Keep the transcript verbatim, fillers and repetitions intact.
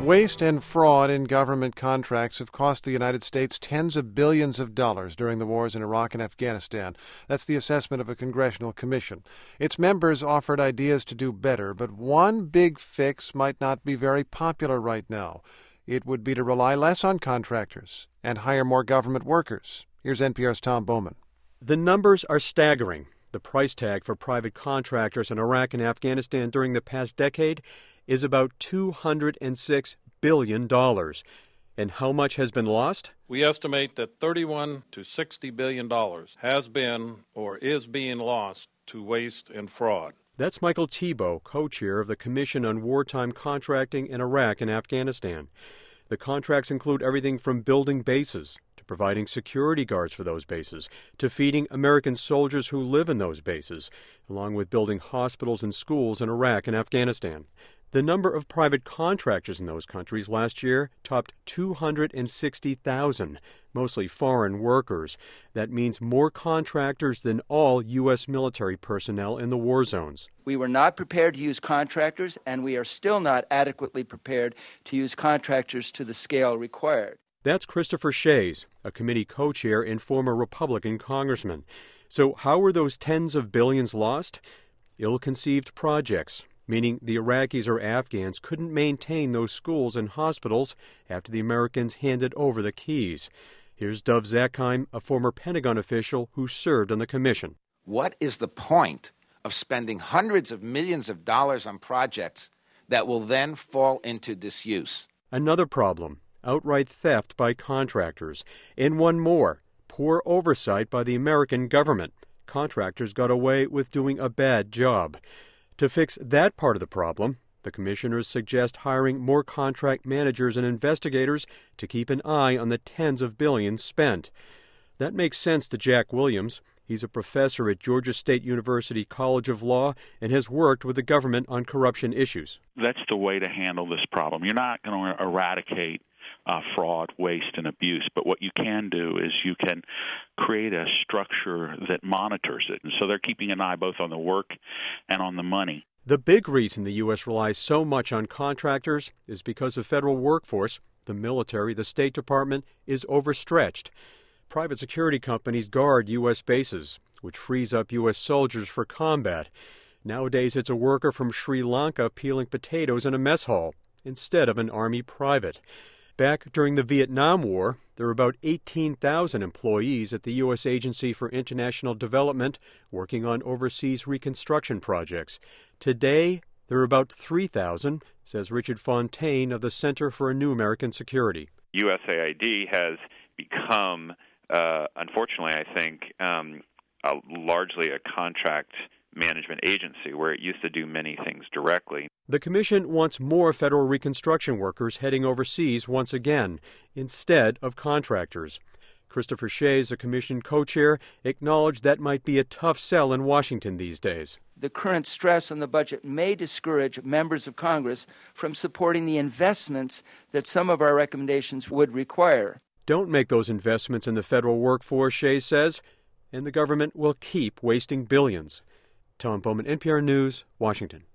Waste and fraud in government contracts have cost the United States tens of billions of dollars during the wars in Iraq and Afghanistan. That's the assessment of a congressional commission. Its members offered ideas to do better, but one big fix might not be very popular right now. It would be to rely less on contractors and hire more government workers. Here's N P R's Tom Bowman. The numbers are staggering. The price tag for private contractors in Iraq and Afghanistan during the past decade is about two hundred six billion dollars. And how much has been lost? We estimate that thirty-one to sixty billion dollars has been or is being lost to waste and fraud. That's Michael Thibeault, co-chair of the Commission on Wartime Contracting in Iraq and Afghanistan. The contracts include everything from building bases, to providing security guards for those bases, to feeding American soldiers who live in those bases, along with building hospitals and schools in Iraq and Afghanistan. The number of private contractors in those countries last year topped two hundred sixty thousand, mostly foreign workers. That means more contractors than all U S military personnel in the war zones. We were not prepared to use contractors, and we are still not adequately prepared to use contractors to the scale required. That's Christopher Shays, a committee co-chair and former Republican congressman. So how were those tens of billions lost? Ill-conceived projects, meaning the Iraqis or Afghans couldn't maintain those schools and hospitals after the Americans handed over the keys. Here's Dov Zakheim, a former Pentagon official who served on the commission. What is the point of spending hundreds of millions of dollars on projects that will then fall into disuse? Another problem, outright theft by contractors. And one more, poor oversight by the American government. Contractors got away with doing a bad job. To fix that part of the problem, the commissioners suggest hiring more contract managers and investigators to keep an eye on the tens of billions spent. That makes sense to Jack Williams. He's a professor at Georgia State University College of Law and has worked with the government on corruption issues. That's the way to handle this problem. You're not going to eradicate Uh, fraud, waste, and abuse. But what you can do is you can create a structure that monitors it. And so they're keeping an eye both on the work and on the money. The big reason the U S relies so much on contractors is because the federal workforce, the military, the State Department, is overstretched. Private security companies guard U S bases, which frees up U S soldiers for combat. Nowadays, it's a worker from Sri Lanka peeling potatoes in a mess hall instead of an Army private. Back during the Vietnam War, there were about eighteen thousand employees at the U S Agency for International Development working on overseas reconstruction projects. Today, there are about three thousand, says Richard Fontaine of the Center for a New American Security. U S A I D has become, uh, unfortunately, I think, um, a, largely a contract management agency where it used to do many things directly. The Commission wants more federal reconstruction workers heading overseas once again, instead of contractors. Christopher Shays, a Commission co-chair, acknowledged that might be a tough sell in Washington these days. The current stress on the budget may discourage members of Congress from supporting the investments that some of our recommendations would require. Don't make those investments in the federal workforce, Shays says, and the government will keep wasting billions. Tom Bowman, N P R News, Washington.